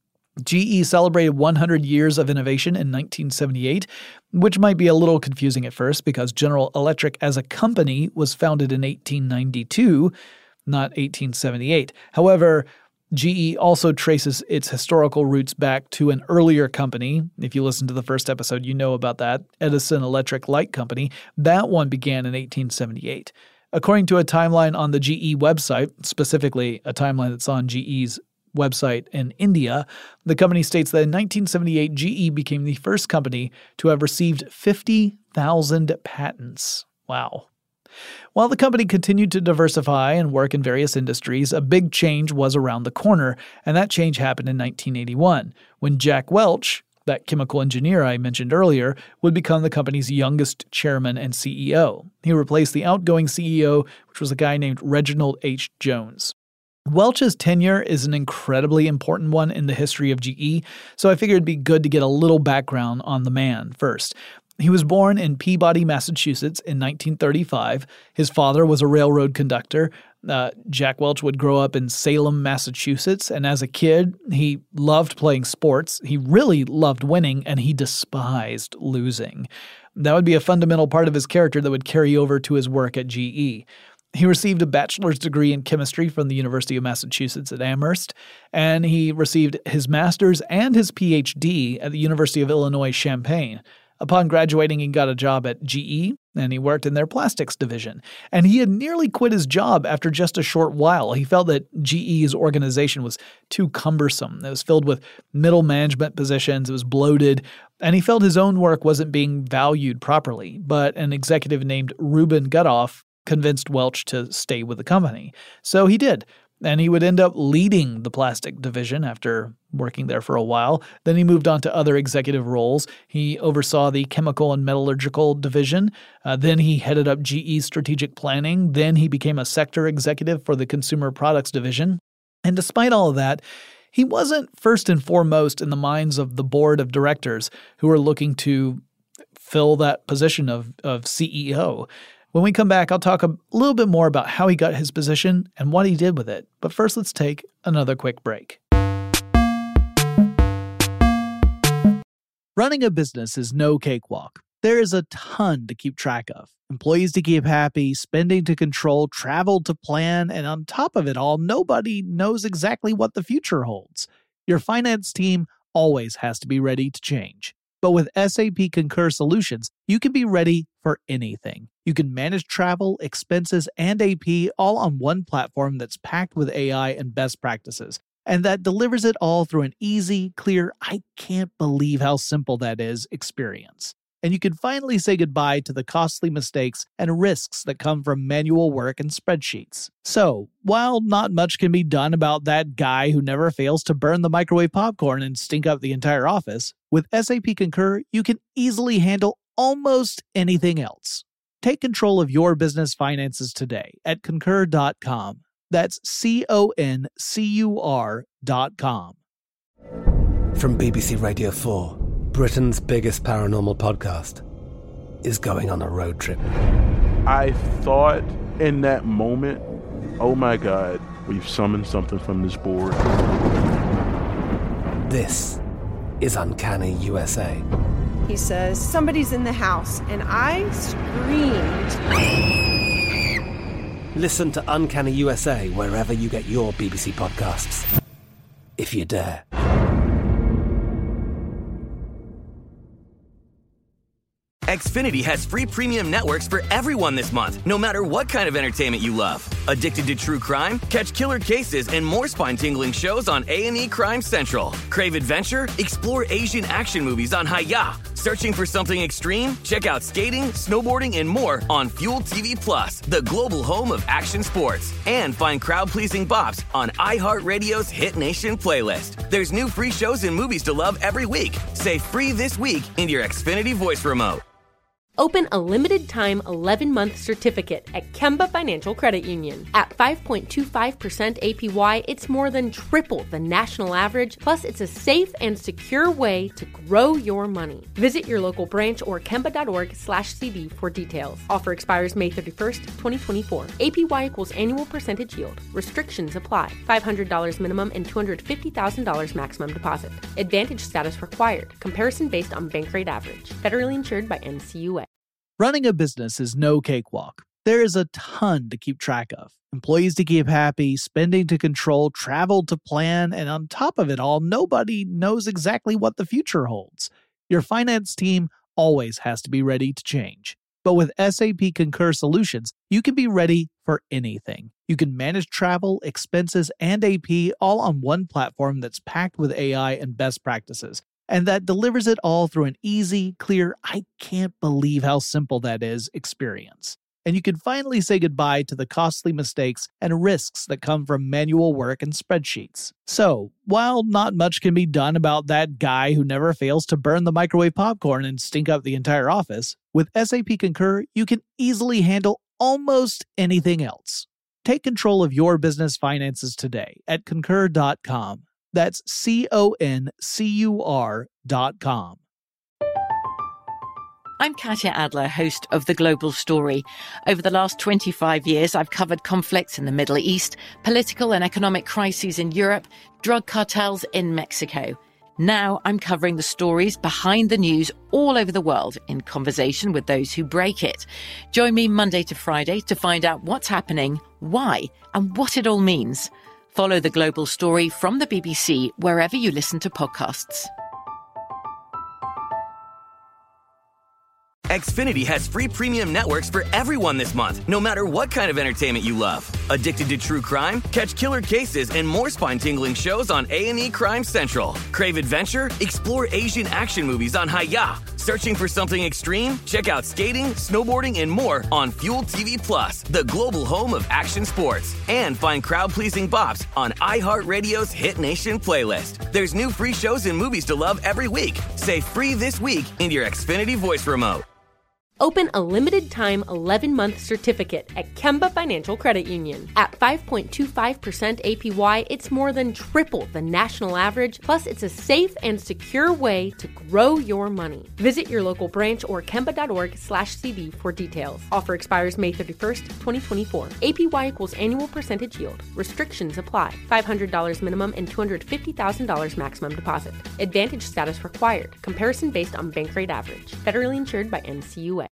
[SPEAKER 1] G E celebrated one hundred years of innovation in nineteen seventy-eight, which might be a little confusing at first because General Electric as a company was founded in eighteen ninety-two, not eighteen seventy-eight. However, G E also traces its historical roots back to an earlier company. If you listen to the first episode, you know about that, Edison Electric Light Company. That one began in eighteen seventy-eight. According to a timeline on the G E website, specifically a timeline that's on G E's website in India, the company states that in nineteen seventy-eight, G E became the first company to have received fifty thousand patents. Wow. While the company continued to diversify and work in various industries, a big change was around the corner, and that change happened in nineteen eighty-one, when Jack Welch, that chemical engineer I mentioned earlier, would become the company's youngest chairman and C E O. He replaced the outgoing C E O, which was a guy named Reginald H. Jones. Welch's tenure is an incredibly important one in the history of G E, so I figured it'd be good to get a little background on the man first. He was born in Peabody, Massachusetts in nineteen thirty-five. His father was a railroad conductor. Uh, Jack Welch would grow up in Salem, Massachusetts, and as a kid, he loved playing sports. He really loved winning, and he despised losing. That would be a fundamental part of his character that would carry over to his work at G E. He received a bachelor's degree in chemistry from the University of Massachusetts at Amherst, and he received his master's and his P H D at the University of Illinois Champaign. Upon graduating, he got a job at G E, and he worked in their plastics division. And he had nearly quit his job after just a short while. He felt that G E's organization was too cumbersome. It was filled with middle management positions. It was bloated. And he felt his own work wasn't being valued properly. But an executive named Reuben Gutoff convinced Welch to stay with the company. So he did. And he would end up leading the plastic division after working there for a while. Then he moved on to other executive roles. He oversaw the chemical and metallurgical division. Uh, then he headed up G E's strategic planning. Then he became a sector executive for the consumer products division. And despite all of that, he wasn't first and foremost in the minds of the board of directors who were looking to fill that position of, of C E O. When we come back, I'll talk a little bit more about how he got his position and what he did with it. But first, let's take another quick break. Running a business is no cakewalk. There is a ton to keep track of. Employees to keep happy, spending to control, travel to plan, and on top of it all, nobody knows exactly what the future holds. Your finance team always has to be ready to change. But with S A P Concur Solutions, you can be ready for anything. You can manage travel, expenses, and A P all on one platform that's packed with A I and best practices, and that delivers it all through an easy, clear, I can't believe how simple that is experience. And you can finally say goodbye to the costly mistakes and risks that come from manual work and spreadsheets. So, while not much can be done about that guy who never fails to burn the microwave popcorn and stink up the entire office, with S A P Concur, you can easily handle almost anything else. Take control of your business finances today at concur dot com. That's C O N C U R dot com.
[SPEAKER 5] From B B C Radio four, Britain's biggest paranormal podcast is going on a road trip.
[SPEAKER 6] I thought in that moment, oh my God, we've summoned something from this board.
[SPEAKER 5] This is Uncanny U S A.
[SPEAKER 7] He says, somebody's in the house, and I screamed.
[SPEAKER 5] Listen to Uncanny U S A wherever you get your B B C podcasts, if you dare.
[SPEAKER 8] Xfinity has free premium networks for everyone this month, no matter what kind of entertainment you love. Addicted to true crime? Catch killer cases and more spine-tingling shows on A and E Crime Central. Crave adventure? Explore Asian action movies on Hi-Ya. Searching for something extreme? Check out skating, snowboarding, and more on Fuel T V Plus, the global home of action sports. And find crowd-pleasing bops on iHeartRadio's Hit Nation playlist. There's new free shows and movies to love every week. Say free this week in your Xfinity voice remote.
[SPEAKER 9] Open a limited-time eleven-month certificate at Kemba Financial Credit Union. At five point two five percent A P Y, it's more than triple the national average, plus it's a safe and secure way to grow your money. Visit your local branch or kemba.org slash CD for details. Offer expires May thirty-first, twenty twenty-four. A P Y equals annual percentage yield. Restrictions apply. five hundred dollars minimum and two hundred fifty thousand dollars maximum deposit. Advantage status required. Comparison based on bank rate average. Federally insured by N C U A.
[SPEAKER 1] Running a business is no cakewalk. There is a ton to keep track of. Employees to keep happy, spending to control, travel to plan, and on top of it all, nobody knows exactly what the future holds. Your finance team always has to be ready to change. But with S A P Concur Solutions, you can be ready for anything. You can manage travel, expenses, and A P all on one platform that's packed with A I and best practices, and that delivers it all through an easy, clear, I can't believe how simple that is experience. And you can finally say goodbye to the costly mistakes and risks that come from manual work and spreadsheets. So, while not much can be done about that guy who never fails to burn the microwave popcorn and stink up the entire office, with S A P Concur, you can easily handle almost anything else. Take control of your business finances today at concur dot com. That's C O N C U R dot com.
[SPEAKER 2] I'm Katya Adler, host of The Global Story. Over the last twenty-five years, I've covered conflicts in the Middle East, political and economic crises in Europe, drug cartels in Mexico. Now I'm covering the stories behind the news all over the world in conversation with those who break it. Join me Monday to Friday to find out what's happening, why, and what it all means. Follow The Global Story from the B B C wherever you listen to podcasts.
[SPEAKER 8] Xfinity has free premium networks for everyone this month, no matter what kind of entertainment you love. Addicted to true crime? Catch killer cases and more spine-tingling shows on A and E Crime Central. Crave adventure? Explore Asian action movies on Hi-Ya. Searching for something extreme? Check out skating, snowboarding, and more on Fuel T V Plus, the global home of action sports. And find crowd-pleasing bops on iHeartRadio's Hit Nation playlist. There's new free shows and movies to love every week. Say free this week in your Xfinity voice remote.
[SPEAKER 9] Open a limited-time eleven-month certificate at Kemba Financial Credit Union. At five point two five percent A P Y, it's more than triple the national average, plus it's a safe and secure way to grow your money. Visit your local branch or kemba.org slash CD for details. Offer expires May thirty-first, twenty twenty-four. A P Y equals annual percentage yield. Restrictions apply. five hundred dollars minimum and two hundred fifty thousand dollars maximum deposit. Advantage status required. Comparison based on bank rate average. Federally insured by N C U A.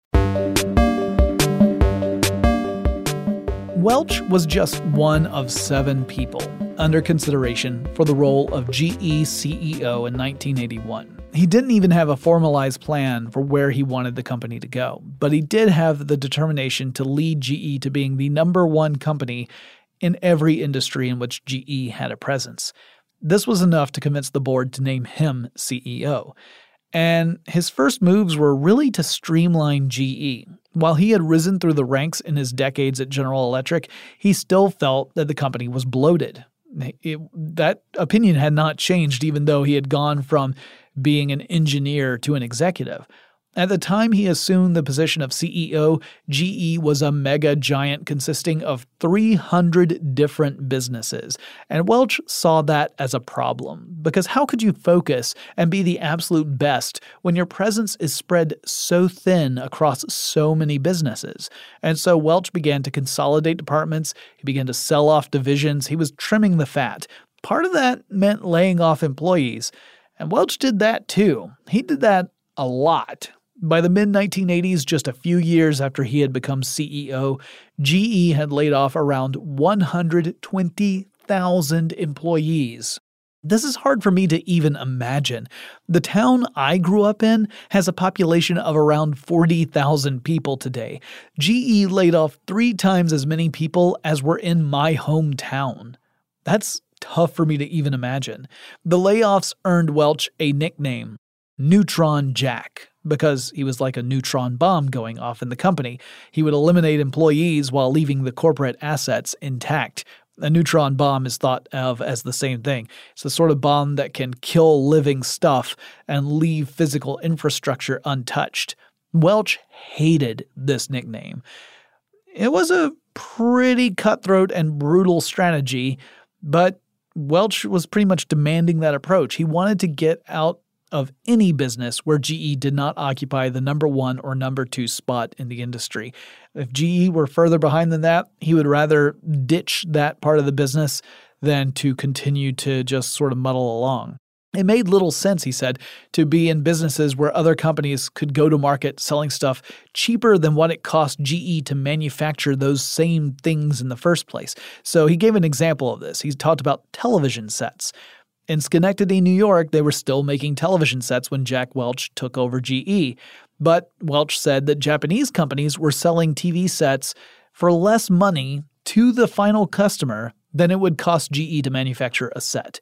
[SPEAKER 1] Welch was just one of seven people under consideration for the role of G E C E O in nineteen eighty-one. He didn't even have a formalized plan for where he wanted the company to go, but he did have the determination to lead G E to being the number one company in every industry in which G E had a presence. This was enough to convince the board to name him C E O. And his first moves were really to streamline G E. While he had risen through the ranks in his decades at General Electric, he still felt that the company was bloated. It, that opinion had not changed even though he had gone from being an engineer to an executive. At the time he assumed the position of C E O, G E was a mega giant consisting of three hundred different businesses, and Welch saw that as a problem, because how could you focus and be the absolute best when your presence is spread so thin across so many businesses? And so Welch began to consolidate departments, he began to sell off divisions, he was trimming the fat. Part of that meant laying off employees, and Welch did that too. He did that a lot. By the mid nineteen eighties, just a few years after he had become C E O, G E had laid off around one hundred twenty thousand employees. This is hard for me to even imagine. The town I grew up in has a population of around forty thousand people today. G E laid off three times as many people as were in my hometown. That's tough for me to even imagine. The layoffs earned Welch a nickname, Neutron Jack, because he was like a neutron bomb going off in the company. He would eliminate employees while leaving the corporate assets intact. A neutron bomb is thought of as the same thing. It's the sort of bomb that can kill living stuff and leave physical infrastructure untouched. Welch hated this nickname. It was a pretty cutthroat and brutal strategy, but Welch was pretty much demanding that approach. He wanted to get out of any business where G E did not occupy the number one or number two spot in the industry. If G E were further behind than that, he would rather ditch that part of the business than to continue to just sort of muddle along. It made little sense, he said, to be in businesses where other companies could go to market selling stuff cheaper than what it cost G E to manufacture those same things in the first place. So he gave an example of this. He talked about television sets. In Schenectady, New York, they were still making television sets when Jack Welch took over G E. But Welch said that Japanese companies were selling T V sets for less money to the final customer than it would cost G E to manufacture a set.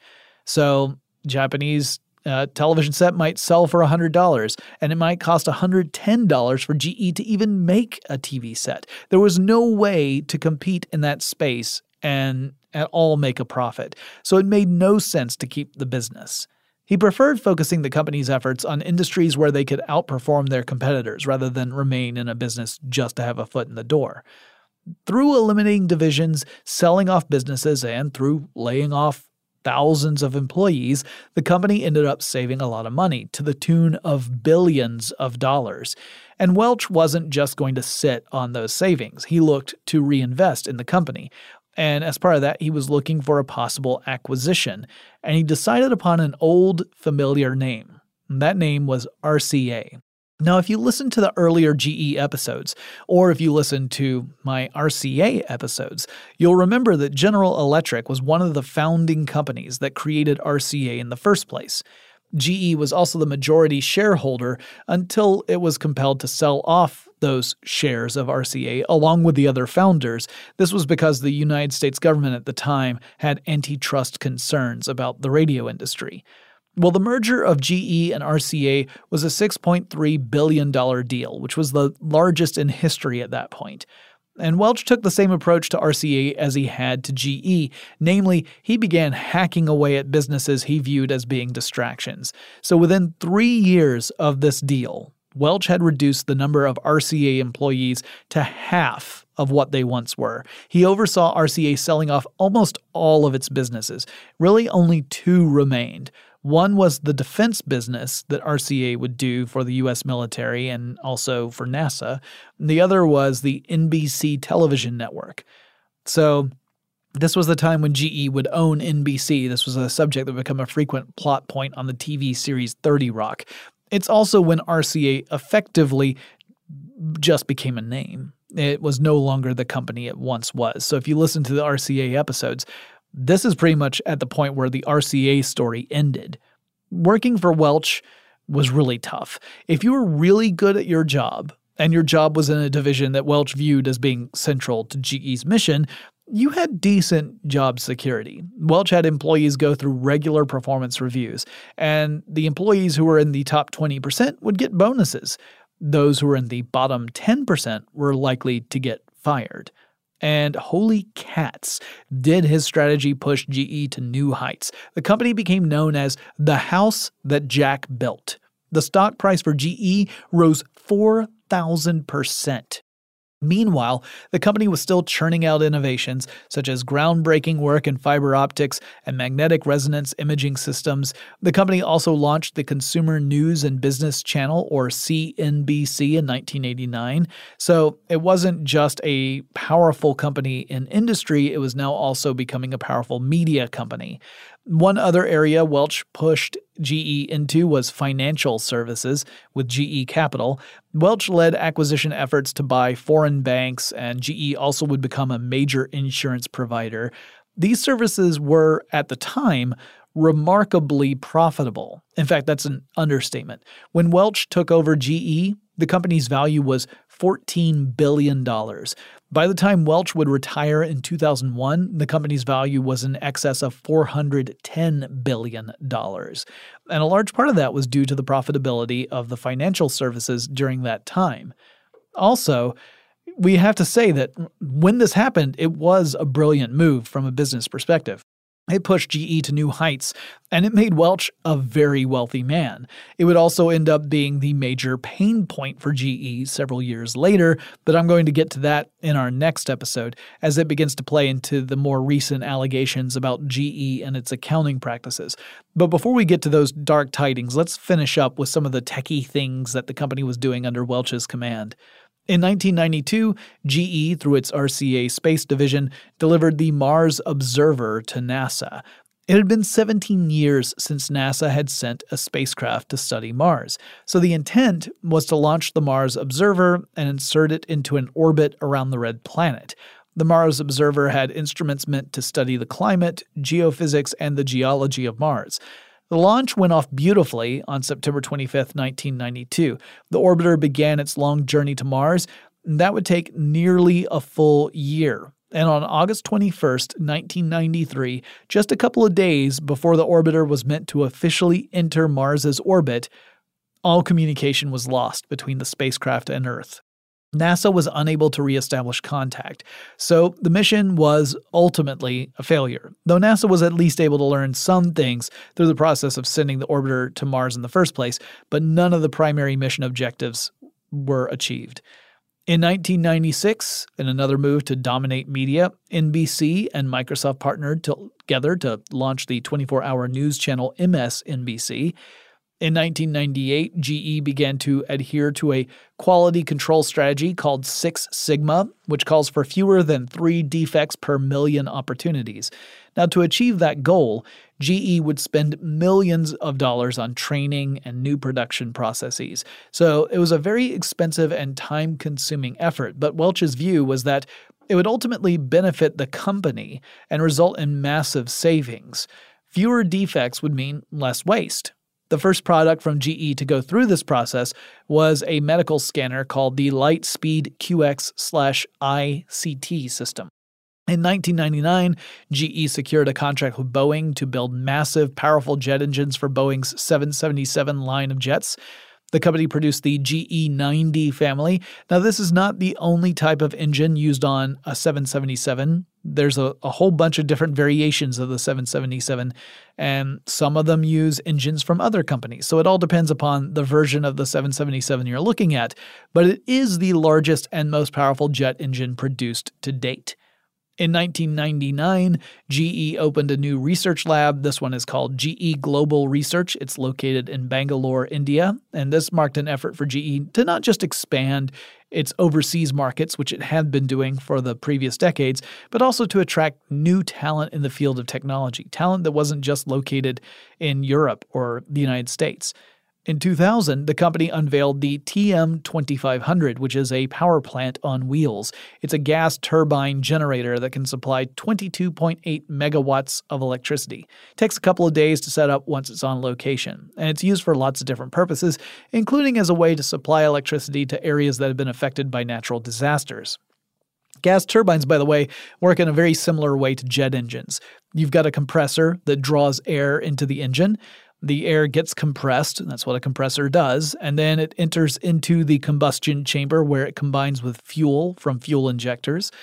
[SPEAKER 1] So Japanese uh, television set might sell for one hundred dollars, and it might cost one hundred ten dollars for G E to even make a T V set. There was no way to compete in that space and at all make a profit, so it made no sense to keep the business. He preferred focusing the company's efforts on industries where they could outperform their competitors rather than remain in a business just to have a foot in the door. Through eliminating divisions, selling off businesses, and through laying off thousands of employees, the company ended up saving a lot of money to the tune of billions of dollars. And Welch wasn't just going to sit on those savings. He looked to reinvest in the company. And as part of that, he was looking for a possible acquisition, and he decided upon an old, familiar name. And that name was R C A. Now, if you listen to the earlier G E episodes, or if you listen to my R C A episodes, you'll remember that General Electric was one of the founding companies that created R C A in the first place. G E was also the majority shareholder until it was compelled to sell off those shares of R C A along with the other founders. This was because the United States government at the time had antitrust concerns about the radio industry. Well, the merger of G E and R C A was a six point three billion dollars deal, which was the largest in history at that point. And Welch took the same approach to R C A as he had to G E, namely, he began hacking away at businesses he viewed as being distractions. So within three years of this deal, Welch had reduced the number of R C A employees to half of what they once were. He oversaw R C A selling off almost all of its businesses. Really, only two remained. One was the defense business that R C A would do for the U S military and also for NASA. The other was the N B C television network. So this was the time when G E would own N B C. This was a subject that would become a frequent plot point on the T V series thirty Rock. It's also when R C A effectively just became a name. It was no longer the company it once was. So if you listen to the R C A episodes, this is pretty much at the point where the R C A story ended. Working for Welch was really tough. If you were really good at your job, and your job was in a division that Welch viewed as being central to G E's mission, you had decent job security. Welch had employees go through regular performance reviews, and the employees who were in the top twenty percent would get bonuses. Those who were in the bottom ten percent were likely to get fired. And holy cats, did his strategy push G E to new heights. The company became known as the house that Jack built. The stock price for G E rose four thousand percent. Meanwhile, the company was still churning out innovations such as groundbreaking work in fiber optics and magnetic resonance imaging systems. The company also launched the Consumer News and Business Channel, or C N B C, in nineteen eighty-nine. So it wasn't just a powerful company in industry, it was now also becoming a powerful media company. One other area Welch pushed G E into was financial services with G E Capital. Welch led acquisition efforts to buy foreign banks, and G E also would become a major insurance provider. These services were, at the time, remarkably profitable. In fact, that's an understatement. When Welch took over G E, the company's value was fourteen billion dollars. By the time Welch would retire in two thousand one, the company's value was in excess of four hundred ten billion dollars. And a large part of that was due to the profitability of the financial services during that time. Also, we have to say that when this happened, it was a brilliant move from a business perspective. It pushed G E to new heights, and it made Welch a very wealthy man. It would also end up being the major pain point for G E several years later, but I'm going to get to that in our next episode as it begins to play into the more recent allegations about G E and its accounting practices. But before we get to those dark tidings, let's finish up with some of the techie things that the company was doing under Welch's command. In nineteen ninety-two, G E, through its R C A Space Division, delivered the Mars Observer to NASA. It had been seventeen years since NASA had sent a spacecraft to study Mars, so the intent was to launch the Mars Observer and insert it into an orbit around the red planet. The Mars Observer had instruments meant to study the climate, geophysics, and the geology of Mars. The launch went off beautifully on September twenty-fifth, nineteen ninety-two. The orbiter began its long journey to Mars, and that would take nearly a full year. And on August twenty-first, nineteen ninety-three, just a couple of days before the orbiter was meant to officially enter Mars's orbit, all communication was lost between the spacecraft and Earth. NASA was unable to reestablish contact, so the mission was ultimately a failure, though NASA was at least able to learn some things through the process of sending the orbiter to Mars in the first place, but none of the primary mission objectives were achieved. In nineteen ninety-six, in another move to dominate media, N B C and Microsoft partnered together to launch the twenty-four hour news channel M S N B C. In nineteen ninety-eight, G E began to adhere to a quality control strategy called Six Sigma, which calls for fewer than three defects per million opportunities. Now, to achieve that goal, G E would spend millions of dollars on training and new production processes. So it was a very expensive and time-consuming effort, but Welch's view was that it would ultimately benefit the company and result in massive savings. Fewer defects would mean less waste. The first product from G E to go through this process was a medical scanner called the Lightspeed Q X I C T system. In nineteen ninety-nine, G E secured a contract with Boeing to build massive, powerful jet engines for Boeing's seven seventy-seven line of jets. The company produced the G E ninety family. Now, this is not the only type of engine used on a seven seventy-seven. There's a, a whole bunch of different variations of the seven seventy-seven, and some of them use engines from other companies. So it all depends upon the version of the seven seventy-seven you're looking at, but it is the largest and most powerful jet engine produced to date. In nineteen ninety-nine, G E opened a new research lab. This one is called G E Global Research. It's located in Bangalore, India, and this marked an effort for G E to not just expand its overseas markets, which it had been doing for the previous decades, but also to attract new talent in the field of technology, talent that wasn't just located in Europe or the United States. In two thousand, the company unveiled the T M twenty-five hundred, which is a power plant on wheels. It's a gas turbine generator that can supply twenty-two point eight megawatts of electricity. It takes a couple of days to set up once it's on location, and it's used for lots of different purposes, including as a way to supply electricity to areas that have been affected by natural disasters. Gas turbines, by the way, work in a very similar way to jet engines. You've got a compressor that draws air into the engine. The air gets compressed, and that's what a compressor does, and then it enters into the combustion chamber where it combines with fuel from fuel injectors.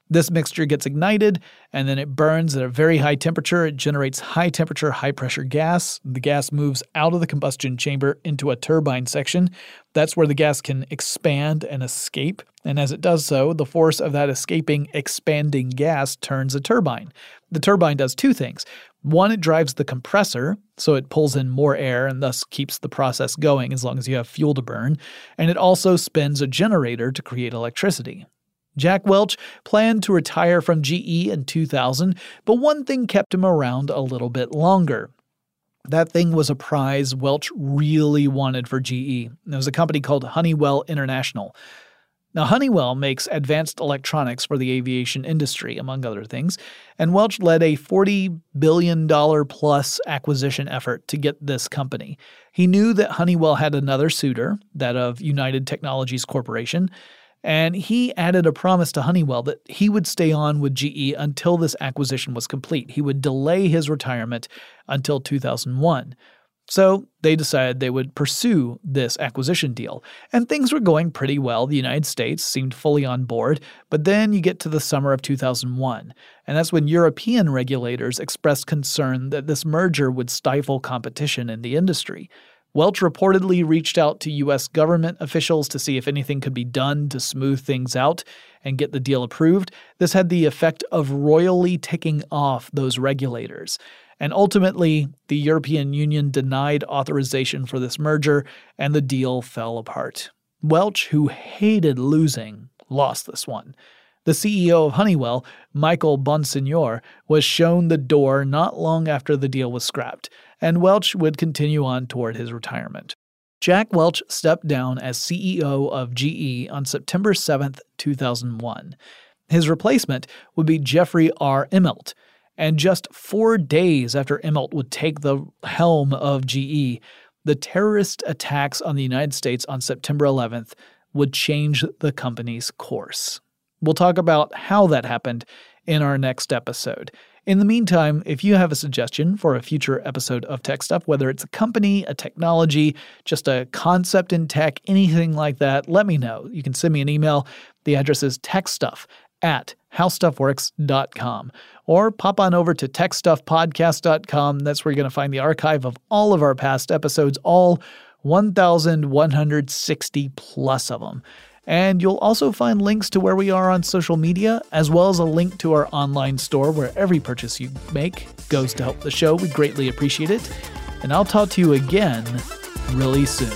[SPEAKER 1] This mixture gets ignited, and then it burns at a very high temperature. It generates high-temperature, high-pressure gas. The gas moves out of the combustion chamber into a turbine section. That's where the gas can expand and escape. And as it does so, the force of that escaping, expanding gas turns a turbine. The turbine does two things. One, it drives the compressor, so it pulls in more air and thus keeps the process going as long as you have fuel to burn. And it also spins a generator to create electricity. Jack Welch planned to retire from G E in two thousand, but one thing kept him around a little bit longer. That thing was a prize Welch really wanted for G E. It was a company called Honeywell International. Now, Honeywell makes advanced electronics for the aviation industry, among other things, and Welch led a forty billion dollars plus acquisition effort to get this company. He knew that Honeywell had another suitor, that of United Technologies Corporation, and he added a promise to Honeywell that he would stay on with G E until this acquisition was complete. He would delay his retirement until two thousand one. So they decided they would pursue this acquisition deal. And things were going pretty well. The United States seemed fully on board. But then you get to the summer of two thousand one. And that's when European regulators expressed concern that this merger would stifle competition in the industry. Welch reportedly reached out to U S government officials to see if anything could be done to smooth things out and get the deal approved. This had the effect of royally ticking off those regulators. And ultimately, the European Union denied authorization for this merger, and the deal fell apart. Welch, who hated losing, lost this one. The C E O of Honeywell, Michael Bonsignore, was shown the door not long after the deal was scrapped, and Welch would continue on toward his retirement. Jack Welch stepped down as C E O of G E on September seventh, two thousand one. His replacement would be Jeffrey R. Immelt, and just four days after Immelt would take the helm of G E, the terrorist attacks on the United States on September eleventh would change the company's course. We'll talk about how that happened in our next episode. In the meantime, if you have a suggestion for a future episode of Tech Stuff, whether it's a company, a technology, just a concept in tech, anything like that, let me know. You can send me an email. The address is techstuff at howstuffworks dot com, or pop on over to tech stuff podcast dot com. That's where you're going to find the archive of all of our past episodes, all one thousand one hundred sixty plus of them. And you'll also find links to where we are on social media, as well as a link to our online store where every purchase you make goes to help the show. We greatly appreciate it. And I'll talk to you again really soon.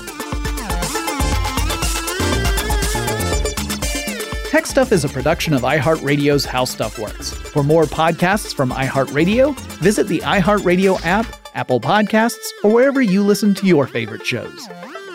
[SPEAKER 1] Tech Stuff is a production of iHeartRadio's How Stuff Works. For more podcasts from iHeartRadio, visit the iHeartRadio app, Apple Podcasts, or wherever you listen to your favorite shows.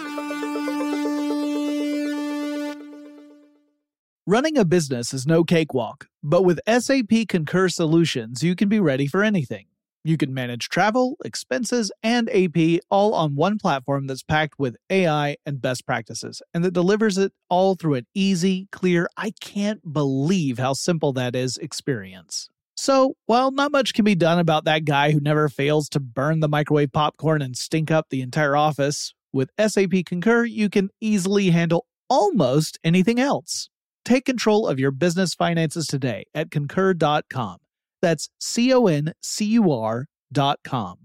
[SPEAKER 1] Running a business is no cakewalk, but with S A P Concur Solutions, you can be ready for anything. You can manage travel, expenses, and A P all on one platform that's packed with A I and best practices, and that delivers it all through an easy, clear, I can't believe how simple that is experience. So, while not much can be done about that guy who never fails to burn the microwave popcorn and stink up the entire office, with S A P Concur, you can easily handle almost anything else. Take control of your business finances today at concur dot com. That's C O N C U R dot com.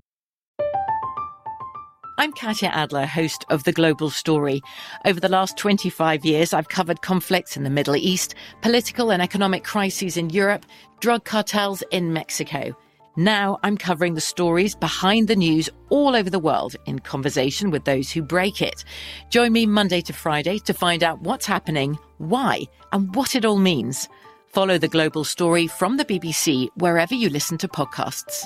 [SPEAKER 2] I'm Katya Adler, host of The Global Story. Over the last twenty-five years, I've covered conflicts in the Middle East, political and economic crises in Europe, drug cartels in Mexico. Now I'm covering the stories behind the news all over the world in conversation with those who break it. Join me Monday to Friday to find out what's happening, why, and what it all means. Follow The Global Story from the B B C wherever you listen to podcasts.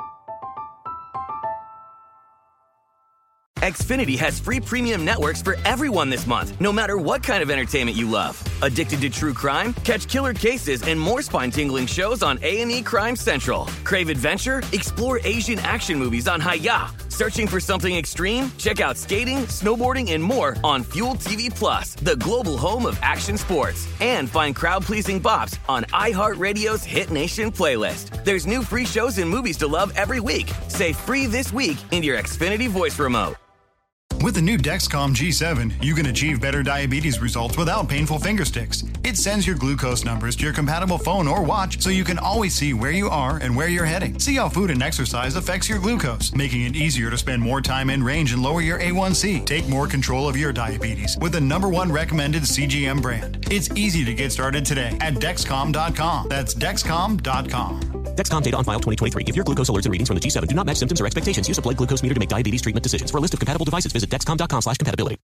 [SPEAKER 8] Xfinity has free premium networks for everyone this month, no matter what kind of entertainment you love. Addicted to true crime? Catch killer cases and more spine-tingling shows on A and E Crime Central. Crave adventure? Explore Asian action movies on Hi-Ya. Searching for something extreme? Check out skating, snowboarding, and more on Fuel T V Plus, the global home of action sports. And find crowd-pleasing bops on iHeartRadio's Hit Nation playlist. There's new free shows and movies to love every week. Say free this week in your Xfinity voice remote.
[SPEAKER 10] With the new Dexcom G seven, you can achieve better diabetes results without painful finger sticks. It sends your glucose numbers to your compatible phone or watch so you can always see where you are and where you're heading. See how food and exercise affects your glucose, making it easier to spend more time in range and lower your A one C. Take more control of your diabetes with the number one recommended C G M brand. It's easy to get started today at Dexcom dot com. That's Dexcom dot com.
[SPEAKER 11] Dexcom data on file twenty twenty-three. If your glucose alerts and readings from the G seven do not match symptoms or expectations, use a blood glucose meter to make diabetes treatment decisions. For a list of compatible devices, visit Dexcom dot com slash compatibility.